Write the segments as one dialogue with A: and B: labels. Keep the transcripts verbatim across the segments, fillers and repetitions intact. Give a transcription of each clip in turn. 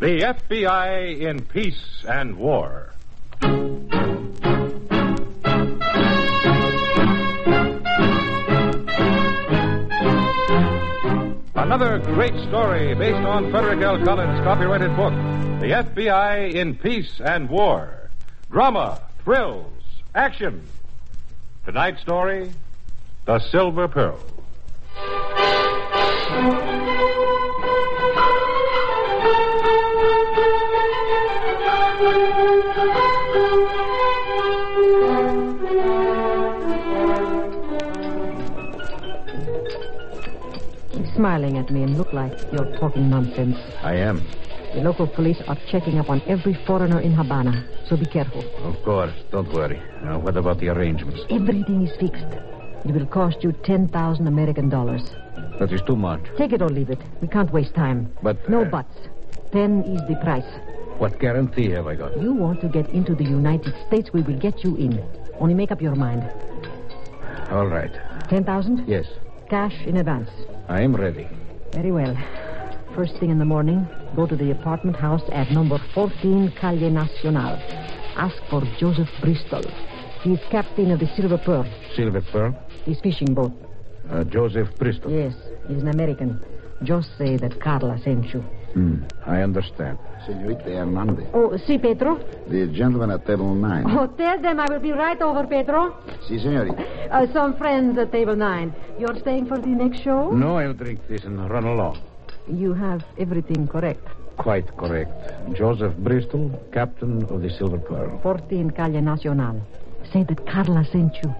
A: The F B I in Peace and War. Another great story based on Frederick L. Collins' copyrighted book, The F B I in Peace and War. Drama, thrills, action. Tonight's story, The Silver Pearl.
B: Smiling at me and look like you're talking nonsense.
C: I am.
B: The local police are checking up on every foreigner in Havana, so be careful.
C: Of course, don't worry. Now, what about the arrangements?
B: Everything is fixed. It will cost you ten thousand American dollars.
C: That is too much.
B: Take it or leave it. We can't waste time.
C: But...
B: No
C: uh,
B: buts. Ten is the price.
C: What guarantee have I got?
B: You want to get into the United States, we will get you in. Only make up your mind.
C: All right.
B: Ten thousand?
C: Yes.
B: Cash in advance.
C: I am ready.
B: Very well. First thing in the morning, go to the apartment house at number fourteen Calle Nacional. Ask for Joseph Bristol. He is captain of the Silver Pearl.
C: Silver Pearl?
B: His fishing boat.
C: Uh, Joseph Bristol?
B: Yes, he's an American. Just say that Carla sent you.
C: Hmm, I understand.
D: Senorita Hernandez.
B: Oh, si, Pedro?
D: The gentleman at table nine.
B: Oh, tell them I will be right over, Pedro.
D: Si, senorita.
B: Uh, some friends at table nine. You're staying for the next show?
C: No, I'll drink this and run along.
B: You have everything correct.
C: Quite correct. Joseph Bristol, captain of the Silver Pearl.
B: fourteen Calle Nacional. Say that Carla sent you.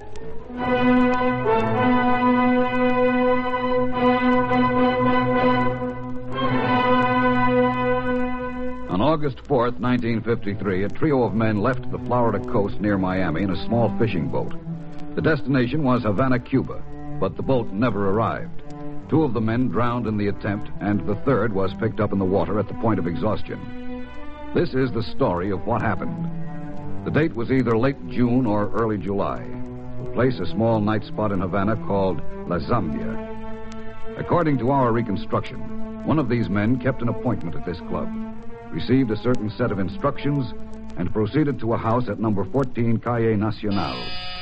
E: On August fourth, nineteen fifty-three, a trio of men left the Florida coast near Miami in a small fishing boat. The destination was Havana, Cuba, but the boat never arrived. Two of the men drowned in the attempt, and the third was picked up in the water at the point of exhaustion. This is the story of what happened. The date was either late June or early July. The place, a small night spot in Havana called La Zambia. According to our reconstruction, one of these men kept an appointment at this club, received a certain set of instructions, and proceeded to a house at number fourteen Calle Nacional.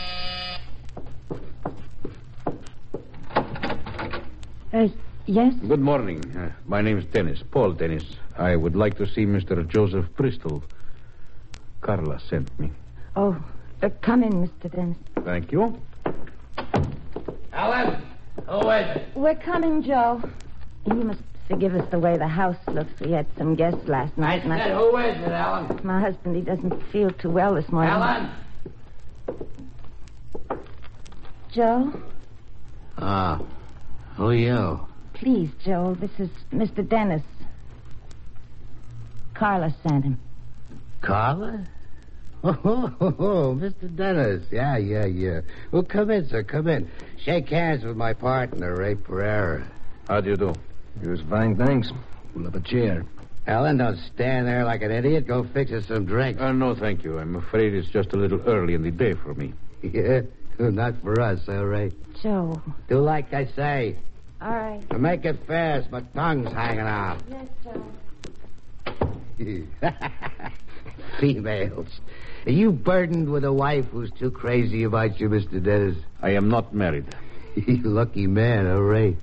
B: Uh, yes?
C: Good morning. Uh, my name's Dennis, Paul Dennis. I would like to see Mister Joseph Bristol. Carla sent me.
F: Oh, uh, come in, Mister Dennis.
C: Thank you.
G: Alan, who is it?
F: We're coming, Joe. You must forgive us the way the house looks. We had some guests last night.
G: I said,
F: and I...
G: who is it, Alan?
F: My husband, he doesn't feel too well this morning.
G: Alan?
F: Joe?
G: Ah, who are you?
F: Please, Joe, this is Mister Dennis. Carla sent him.
G: Carla? Oh, oh, oh, oh, Mister Dennis. Yeah, yeah, yeah. Well, come in, sir, come in. Shake hands with my partner, Ray Pereira.
C: How do you do?
H: Yours fine, thanks. Pull up a chair.
G: Alan, don't stand there like an idiot. Go fix us some drinks.
C: Uh, no, thank you. I'm afraid it's just a little early in the day for me.
G: Yeah, not for us, all right.
F: Joe.
G: Do like I say.
F: All right.
G: Now make it fast. My tongue's hanging out.
F: Yes, Joe.
G: Females. Are you burdened with a wife who's too crazy about you, Mister Dennis?
C: I am not married.
G: Lucky man, all right.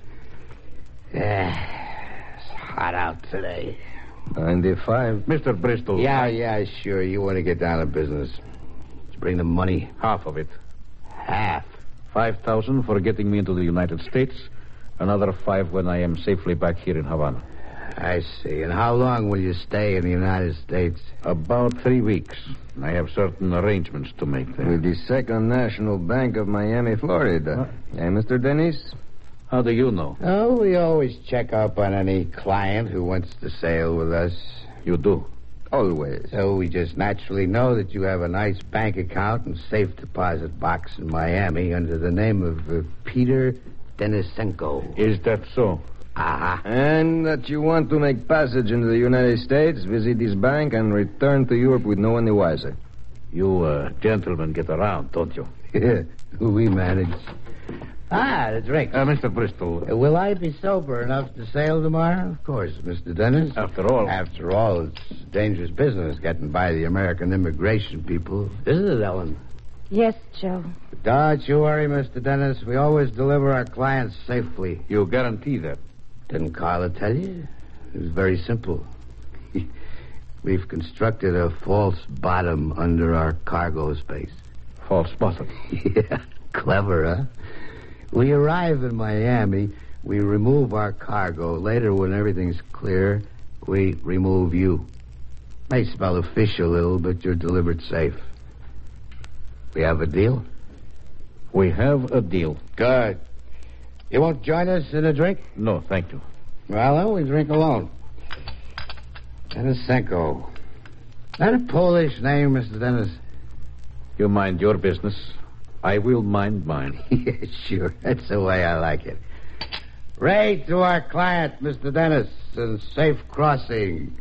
G: Yeah, it's hot out today.
H: ninety-five.
C: Mister Bristol.
G: Yeah, yeah, sure. You want to get down to business. Let's bring the money.
C: Half of it.
G: Half.
C: Five thousand for getting me into the United States. Another five when I am safely back here in Havana.
G: I see. And how long will you stay in the United States?
C: About three weeks. I have certain arrangements to make there.
H: With the Second National Bank of Miami, Florida. Huh? Hey, Mister Dennis?
C: How do you know?
G: Oh, we always check up on any client who wants to sail with us.
C: You do?
H: Always.
G: So we just naturally know that you have a nice bank account and safe deposit box in Miami under the name of uh, Peter Denisenko.
C: Is that so?
G: Uh-huh.
H: And that you want to make passage into the United States, visit this bank, and return to Europe with no one the wiser.
C: You uh, gentlemen get around, don't you?
G: We manage. Ah, the drink.
C: Uh, Mister Bristol.
G: Uh, will I be sober enough to sail tomorrow? Of course, Mister Dennis.
C: After all.
G: After all, it's dangerous business getting by the American immigration people. Isn't it, Ellen?
F: Yes, Joe.
G: Don't you worry, Mister Dennis. We always deliver our clients safely.
C: You guarantee that?
G: Didn't Carla tell you? It was very simple. We've constructed a false bottom under our cargo space.
C: False bottom?
G: Yeah, clever, huh? We arrive in Miami, we remove our cargo. Later, when everything's clear, we remove you. May smell fishy a little, but you're delivered safe. We have a deal?
C: We have a deal.
G: Good. You won't join us in a drink?
C: No, thank you.
G: Well, then we drink alone. Denisenko. That a Polish name, Mister Dennis?
C: You mind your business. I will mind mine.
G: Yeah, sure. That's the way I like it. Ray to our client, Mister Dennis, and safe crossing.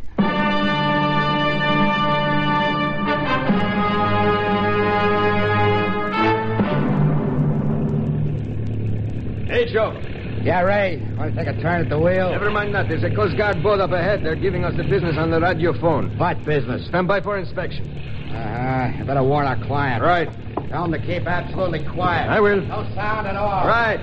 H: Hey, Joe.
G: Yeah, Ray. Want to take a turn at the wheel?
H: Never mind that. There's a Coast Guard boat up ahead. They're giving us the business on the radio phone.
G: What business?
H: Stand by for inspection.
G: Uh-huh. I better warn our client.
H: Right.
G: Tell him to keep absolutely quiet.
H: I will.
G: No sound at all.
H: Right.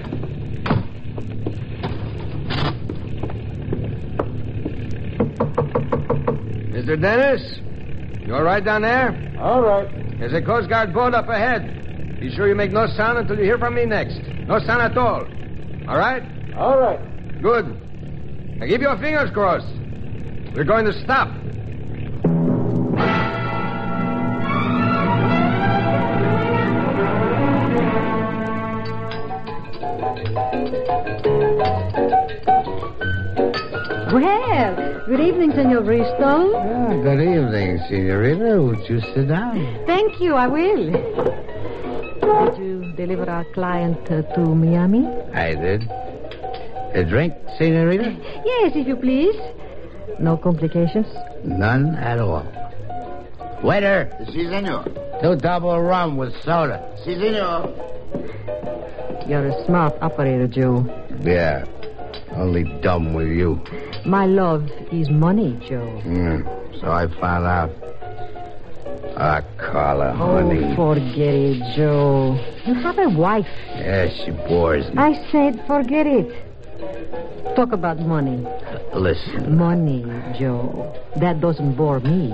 H: Mister Dennis? You all right down there?
C: All right.
H: There's a Coast Guard boat up ahead. Be sure you make no sound until you hear from me next. No sound at all. All right?
C: All right.
H: Good. Now keep your fingers crossed. We're going to stop.
B: Well, good evening, Senor Bristol.
G: Ah, good evening, Senorita. Would you sit down?
B: Thank you, I will. Did you deliver our client uh, to Miami?
G: I did. A drink, Senorita?
B: Yes, if you please. No complications?
G: None at all. Waiter,
D: Si, senor.
G: two double rum with soda.
D: Si, senor.
B: You're a smart operator, Joe.
G: Yeah, only dumb with you.
B: My love is money, Joe.
G: Mm, so I found out. Ah, Carla,
B: Oh,
G: honey.
B: forget it, Joe. You have a wife.
G: Yeah, she bores me.
B: I said forget it. Talk about money.
G: Listen.
B: Money, Joe. That doesn't bore me.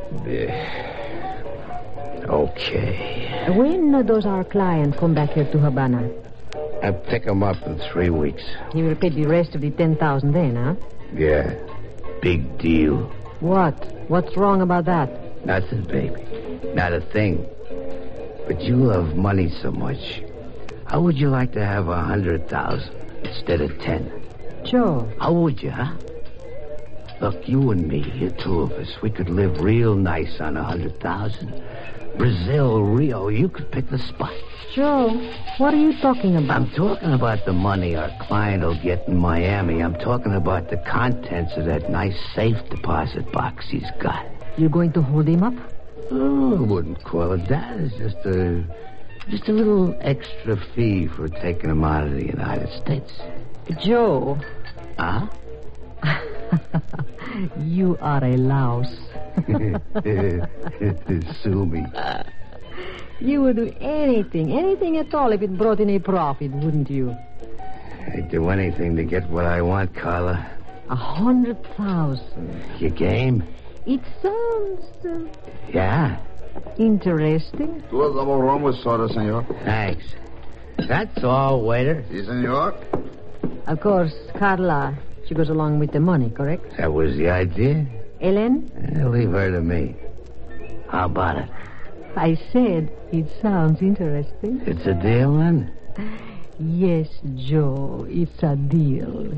G: Okay.
B: When does our client come back here to Havana?
G: I'll pick him up in three weeks.
B: He will pay the rest of the ten thousand then, huh?
G: Yeah, big deal.
B: What? What's wrong about that?
G: Nothing, baby. Not a thing. But you love money so much. How would you like to have a hundred thousand instead of ten?
B: Joe.
G: How would you, huh? Look, you and me, the two of us, we could live real nice on a hundred thousand. Brazil, Rio, you could pick the spot.
B: Joe, what are you talking about?
G: I'm talking about the money our client will get in Miami. I'm talking about the contents of that nice safe deposit box he's got.
B: You're going to hold him up?
G: Oh, I wouldn't call it that. It's just a, just a little extra fee for taking him out of the United States.
B: Joe.
G: Huh?
B: You are a louse.
G: Sue me.
B: You would do anything, anything at all if it brought in a profit, wouldn't you?
G: I'd do anything to get what I want, Carla.
B: A hundred thousand.
G: You game?
B: It sounds uh,
G: Yeah.
B: interesting.
D: Two double rum with soda, senor.
G: Thanks. That's all, waiter.
D: Si, senor.
B: Of course, Carla, she goes along with the money, correct?
G: That was the idea.
B: Ellen?
G: Eh, leave her to me. How about it?
B: I said it sounds interesting.
G: It's a deal, then?
B: Yes, Joe, it's a deal.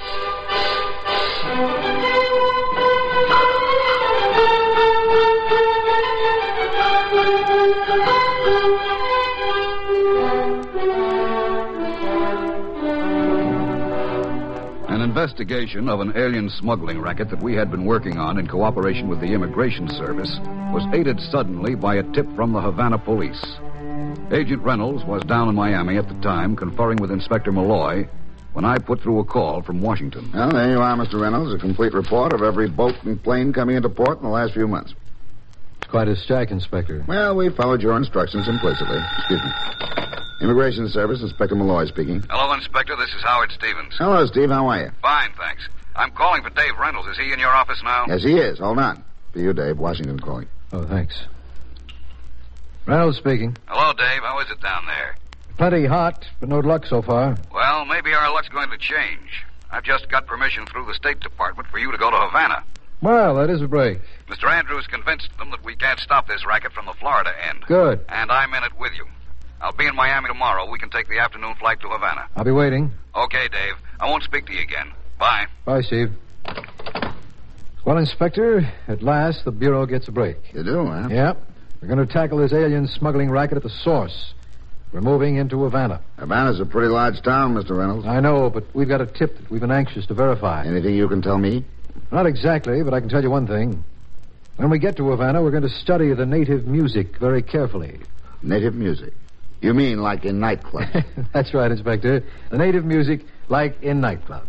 E: An investigation of an alien smuggling racket that we had been working on in cooperation with the Immigration Service was aided suddenly by a tip from the Havana police. Agent Reynolds was down in Miami at the time, conferring with Inspector Malloy, when I put through a call from Washington.
D: Well, there you are, Mister Reynolds. A complete report of every boat and plane coming into port in the last few months.
I: It's quite a stack, Inspector.
D: Well, we followed your instructions implicitly. Excuse me. Immigration Service, Inspector Malloy speaking.
E: Hello, Inspector. This is Howard Stevens.
D: Hello, Steve. How are you?
E: Fine, thanks. I'm calling for Dave Reynolds. Is he in your office now?
D: Yes, he is. Hold on. For you, Dave. Washington calling.
I: Oh, thanks. Reynolds speaking.
E: Hello, Dave. How is it down there?
I: Plenty hot, but no luck so far.
E: Well, maybe our luck's going to change. I've just got permission through the State Department for you to go to Havana.
I: Well, that is a break.
E: Mister Andrews convinced them that we can't stop this racket from the Florida end.
I: Good.
E: And I'm in it with you. I'll be in Miami tomorrow. We can take the afternoon flight to Havana.
I: I'll be waiting.
E: Okay, Dave. I won't speak to you again. Bye.
I: Bye, Steve. Well, Inspector, at last the Bureau gets a break.
D: You do, huh?
I: Yeah. We're going to tackle this alien smuggling racket at the source. We're moving into Havana.
D: Havana's a pretty large town, Mister Reynolds.
I: I know, but we've got a tip that we've been anxious to verify.
D: Anything you can tell me?
I: Not exactly, but I can tell you one thing. When we get to Havana, we're going to study the native music very carefully.
D: Native music? You mean like in nightclubs?
I: That's right, Inspector. The native music like in nightclubs.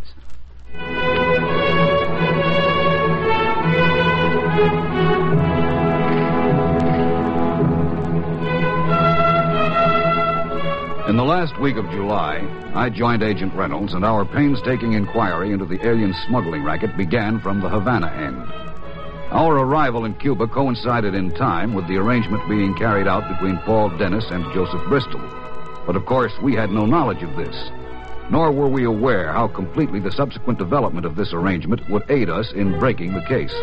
E: In the last week of July, I joined Agent Reynolds, and our painstaking inquiry into the alien smuggling racket began from the Havana end. Our arrival in Cuba coincided in time with the arrangement being carried out between Paul Dennis and Joseph Bristol. But of course, we had no knowledge of this, nor were we aware how completely the subsequent development of this arrangement would aid us in breaking the case.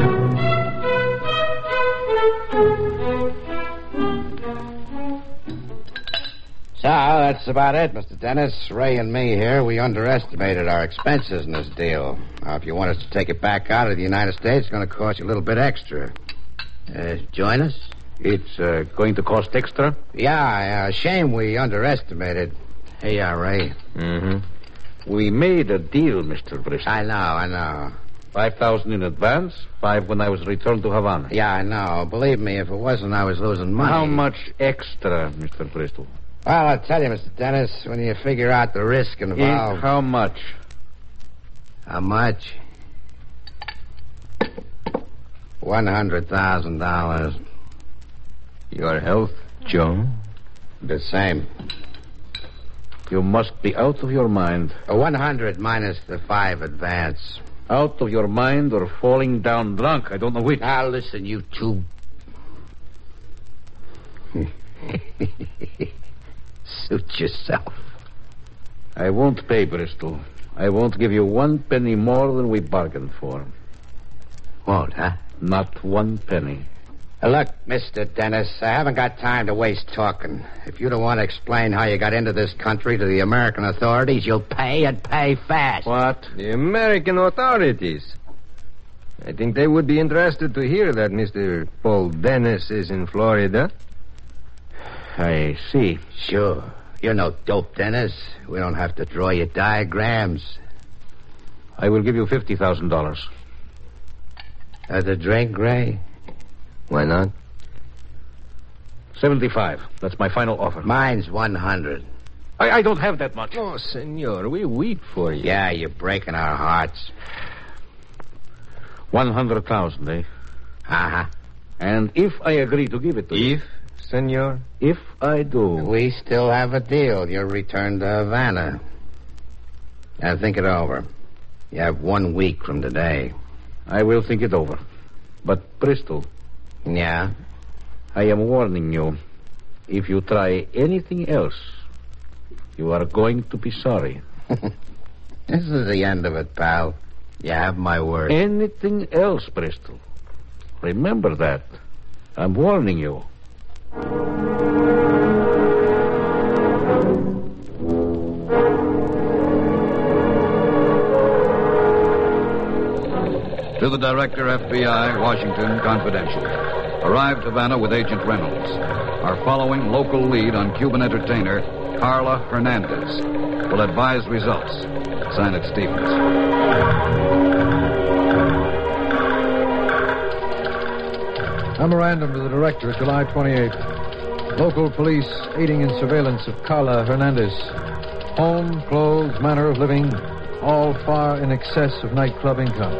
G: So, that's about it, Mister Dennis. Ray and me here, we underestimated our expenses in this deal. Now, if you want us to take it back out of the United States, it's going to cost you a little bit extra. Uh, join us?
C: It's uh, going to cost extra?
G: Yeah, uh, shame we underestimated. Here you are, Ray.
C: Mm-hmm. We made a deal, Mister Bristol.
G: I know, I know.
C: Five thousand in advance, five when I was returned to Havana.
G: Yeah, I know. Believe me, if it wasn't, I was losing money.
C: How much extra, Mister Bristol?
G: Well, I'll tell you, Mister Dennis, when you figure out the risk involved...
C: In how much?
G: How much? One hundred thousand dollars.
C: Your health, Joe?
G: The same.
C: You must be out of your mind.
G: A one hundred minus the five advance.
C: Out of your mind or falling down drunk. I don't know which.
G: Now, listen, you two... Suit yourself.
C: I won't pay, Bristol. I won't give you one penny more than we bargained for.
G: Won't, huh?
C: Not one penny.
G: Uh, look, Mister Dennis, I haven't got time to waste talking. If you don't want to explain how you got into this country to the American authorities, you'll pay and pay fast.
H: What? The American authorities? I think they would be interested to hear that Mister Paul Dennis is in Florida.
C: I see.
G: Sure. You're no dope, Dennis. We don't have to draw you diagrams.
C: I will give you fifty thousand dollars.
G: Uh, the drink, Ray?
H: Why not?
C: Seventy-five. That's my final offer.
G: Mine's one hundred.
C: I, I don't have that much.
H: Oh, senor, we weep for you.
G: Yeah, you're breaking our hearts.
C: One hundred thousand, eh?
G: Uh-huh.
C: And if I agree to give it to you...
H: If, senor?
C: If I do...
G: We still have a deal. Your return to Havana. Now, think it over. You have one week from today.
C: I will think it over. But, Bristol...
G: Yeah?
C: I am warning you. If you try anything else, you are going to be sorry.
G: This is the end of it, pal. You have my word.
C: Anything else, Bristol. Remember that. I'm warning you.
E: To the Director, F B I, Washington, Confidential. Arrived Havana with Agent Reynolds. Our following local lead on Cuban entertainer, Carla Hernandez, will advise results. Sign it, Stevens.
I: Memorandum to the Director, July twenty-eighth. Local police aiding in surveillance of Carla Hernandez. Home, clothes, manner of living, all far in excess of nightclub income.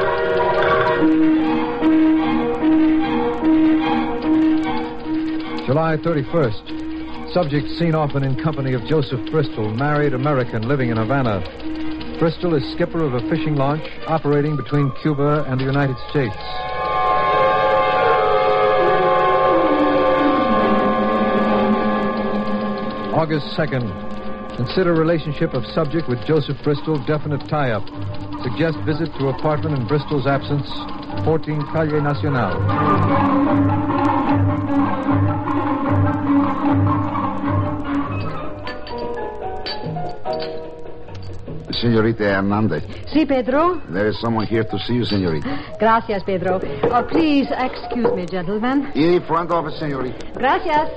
I: July thirty-first. Subject seen often in company of Joseph Bristol, married American living in Havana. Bristol is skipper of a fishing launch operating between Cuba and the United States. August second. Consider relationship of subject with Joseph Bristol definite tie-up. Suggest visit to apartment in Bristol's absence, fourteen Calle Nacional.
D: Senorita Hernandez.
B: Si, Pedro.
D: There is someone here to see you, senorita.
B: Gracias, Pedro. Oh, please excuse me, gentlemen.
D: In the front office, senorita.
B: Gracias.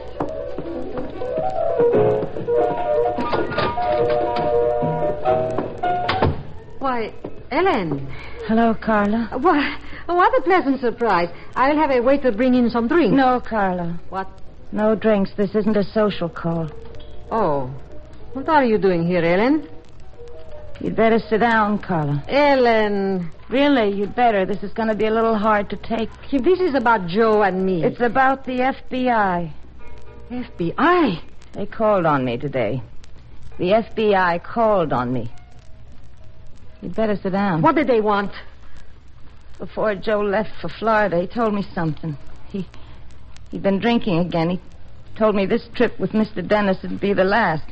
B: Why, Ellen.
F: Hello, Carla.
B: What, what a pleasant surprise. I'll have a waiter bring in some drinks.
F: No, Carla.
B: What?
F: No drinks. This isn't a social call.
B: Oh. What are you doing here, Ellen?
F: You'd better sit down, Carla.
B: Ellen.
F: Really, you'd better. This is going to be a little hard to take.
B: This is about Joe and me.
F: It's about the F B I.
B: F B I?
F: They called on me today. The F B I called on me. You'd better sit down.
B: What did they want?
F: Before Joe left for Florida, he told me something. He, he'd been drinking again. He told me this trip with Mister Dennis would be the last.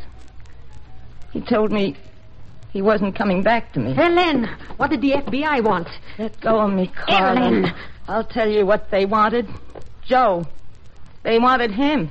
F: He told me he wasn't coming back to me.
B: Ellen, what did the F B I want?
F: Let go of me, Carla.
B: Ellen.
F: I'll tell you what they wanted. Joe. They wanted him.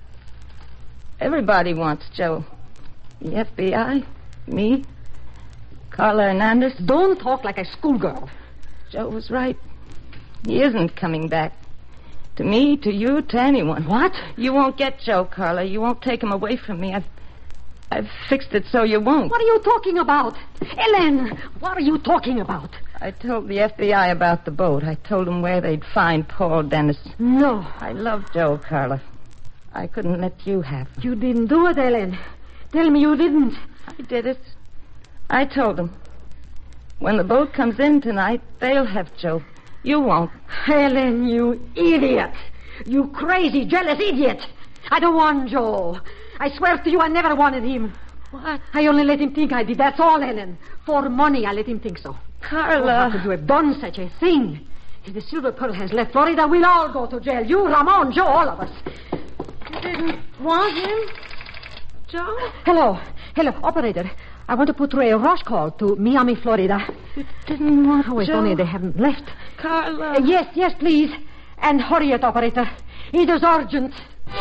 F: Everybody wants Joe. The F B I, me, Carla Hernandez.
B: Don't talk like a schoolgirl.
F: Joe was right. He isn't coming back. To me, to you, to anyone.
B: What?
F: You won't get Joe, Carla. You won't take him away from me. I've, I've fixed it so you won't.
B: What are you talking about? Ellen, what are you talking about?
F: I told the F B I about the boat. I told them where they'd find Paul Dennis.
B: No.
F: I love Joe, Carla. I couldn't let you have him.
B: You didn't do it, Ellen. Tell me you didn't.
F: I did it. I told them. When the boat comes in tonight, they'll have Joe. You won't.
B: Ellen, you idiot. You crazy, jealous idiot. I don't want Joe. I swear to you I never wanted him.
F: What?
B: I only let him think I did. That's all, Ellen. For money, I let him think so.
F: Carla.
B: Oh, how could you have done such a thing? If the Silver Pearl has left Florida, we'll all go to jail. You, Ramon, Joe, all of us.
F: You didn't want him? Joe?
B: Hello. Hello, operator. I want to put through a rush call to Miami, Florida.
F: You didn't want
B: Oh, if
F: Joe?
B: only they haven't left.
F: Carla.
B: Uh, yes, yes, please. And hurry it, operator. It is urgent.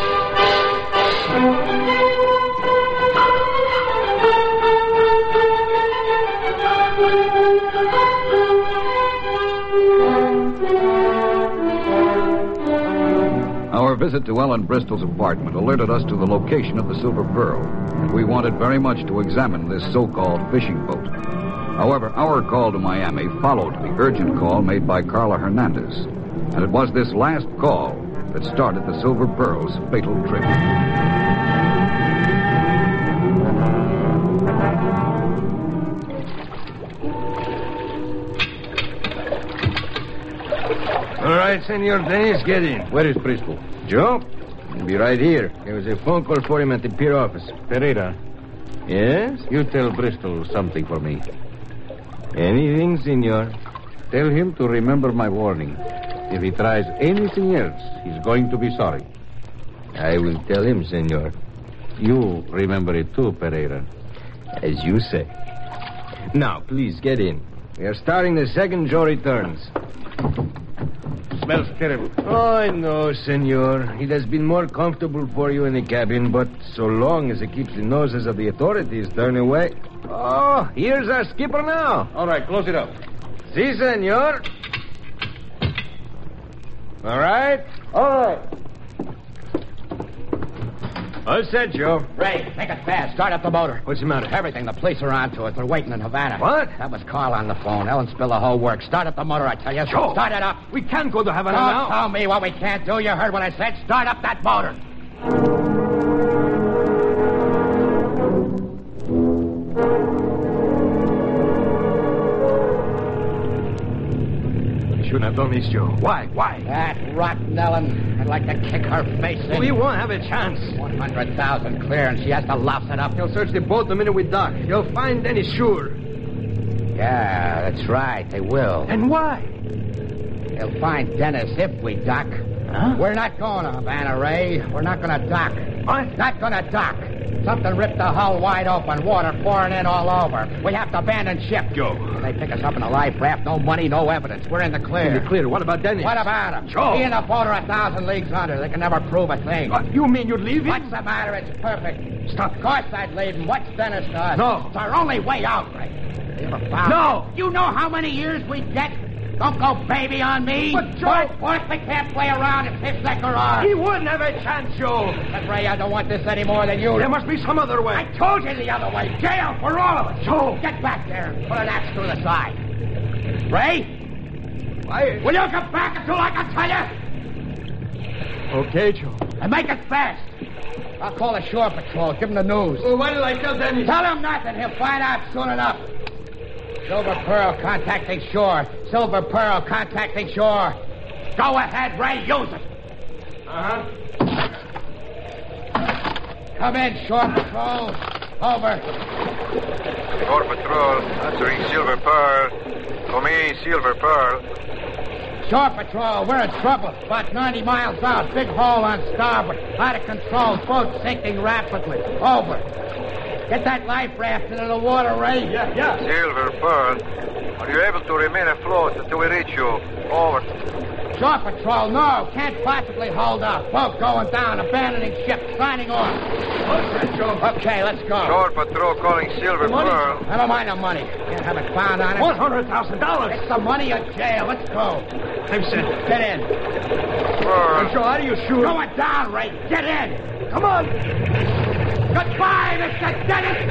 E: Our visit to Ellen Bristol's apartment alerted us to the location of the Silver Pearl, and we wanted very much to examine this so-called fishing boat. However, our call to Miami followed the urgent call made by Carla Hernandez, and it was this last call that started the Silver Pearl's fatal trip.
H: All right, Senor Dennis, get in.
C: Where is Bristol?
H: Joe? He'll be right here. There was a phone call for him at the pier office.
C: Pereira,
H: Yes?
C: you tell Bristol something for me.
H: Anything, senor.
C: Tell him to remember my warning. If he tries anything else, he's going to be sorry.
H: I will tell him, senor.
C: You remember it too, Pereira.
H: As you say. Now, please, get in. We are starting the second Joe returns.
C: Smells terrible.
H: Oh, I know, senor. It has been more comfortable for you in the cabin, but so long as it keeps the noses of the authorities turned away. Oh, here's our skipper now.
C: All right, close it up.
H: Si, senor. All right?
J: All right.
H: All set, Joe.
G: Ray, make it fast. Start up the motor.
H: What's the matter?
G: Everything. The police are on to it. They're waiting in Havana.
H: What?
G: That was Carl on the phone. Ellen spilled the whole work. Start up the motor, I tell you.
H: Joe.
G: Start it up.
H: We can't go to Havana
G: Don't
H: now.
G: tell me what we can't do. You heard what I said. Start up that motor.
H: Shouldn't have done this, Joe. Why? Why?
G: That rotten Ellen. I'd like to kick her face in.
H: We won't have a chance.
G: one hundred thousand clear, and she has to louse it up.
H: He'll search the boat the minute we dock. He'll find Dennis, sure.
G: Yeah, that's right. They will.
H: And why?
G: They'll find Dennis if we dock.
H: Huh?
G: We're not going to Havana, Ray. We're not going to dock.
H: What?
G: Not going to dock. Something ripped the hull wide open, water pouring in all over. We have to abandon ship.
H: Joe.
G: When they pick us up in a life raft, no money, no evidence. We're in the clear.
H: In the clear. What about Dennis?
G: What about him?
H: Joe.
G: He and the boat are a thousand leagues under. They can never prove a thing.
H: What, you mean you'd leave him?
G: What's the matter? It's perfect.
H: Stop.
G: Of course I'd leave him. What's Dennis to us?
H: No.
G: It's our only way out, Ray. You ever found
H: No.
G: him? You know how many years we get? Don't go baby on me.
H: But, Joe-
G: Boys, boys, we can't play around and fifth that garage.
H: He wouldn't have a chance, Joe.
G: But, Ray, I don't want this any more than you.
H: There must be some other way.
G: I told you the other way. Jail for all of us.
H: Joe.
G: Get back there and put an axe through the side. Ray,
H: Why?
G: will you come back until I can tell you?
H: Okay, Joe.
G: And make it fast. I'll call the shore patrol. Give him the news.
H: Well, why did I tell Dennis?
G: Tell him nothing. He'll find out soon enough. Silver Pearl contacting shore. Silver Pearl contacting shore. Go ahead, Ray. Use it.
H: Uh-huh.
G: Come in, shore patrol. Over.
J: Shore Patrol, answering Silver Pearl. For me, Silver Pearl.
G: Shore patrol, we're in trouble. About ninety miles out. Big hole on starboard. Out of control. Boat sinking rapidly. Over. Get that life raft into the water, Ray.
H: Yeah, yeah.
J: Silver Pearl, are you able to remain afloat until we reach you? Over.
G: Shore patrol, no. Can't possibly hold out. Boat going down. Abandoning ship. Signing off.
H: Okay, Joe.
G: Okay, let's go.
J: Shore Patrol calling Silver
H: Money?
J: Pearl.
G: Never mind the money. Can't have it found on it.
H: One hundred thousand dollars.
G: It's the money or jail. Let's go.
H: I'm set.
G: Get in.
J: Pearl.
H: Joe, are you sure?
G: Going down, Ray. Get in.
H: Come on.
G: Goodbye, Mister Dennis.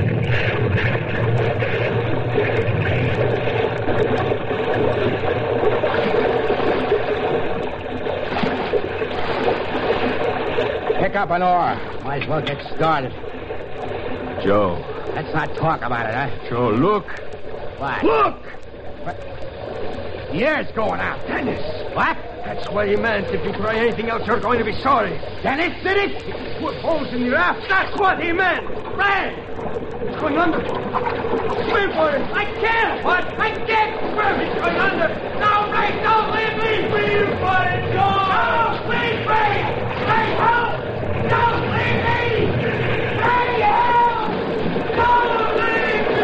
G: Pick up an oar. Might as well get started.
H: Joe.
G: Let's not talk about it, huh?
H: Joe, look.
G: What?
H: Look!
G: What? The air's going out.
H: Dennis.
G: What?
H: That's what he meant. If you try anything else, you're going to be sorry.
G: Dennis did it?
H: Put holes in the raft. That's what he meant.
G: Ray!
H: It's going under. Swim for it.
G: I can't! What? I can't swim!
H: It's going under.
G: No, Ray, don't leave me!
H: Swim for it, Joe.
G: No, please, Ray! Ray, help! Don't leave me! Ray, help! Don't leave me!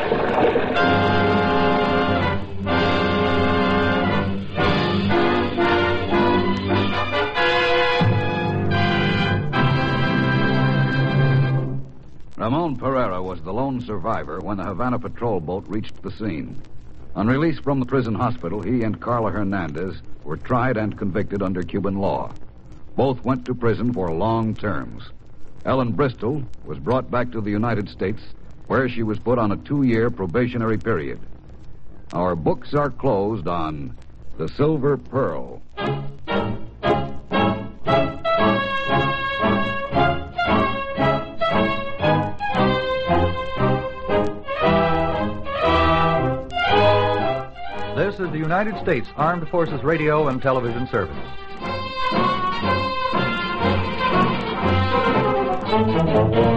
E: Ramon Pereira was the lone survivor when the Havana patrol boat reached the scene. On release from the prison hospital, he and Carla Hernandez were tried and convicted under Cuban law. Both went to prison for long terms. Ellen Bristol was brought back to the United States, where she was put on a two-year probationary period. Our books are closed on The Silver Pearl.
I: This is the United States Armed Forces Radio and Television Service.
K: Thank you.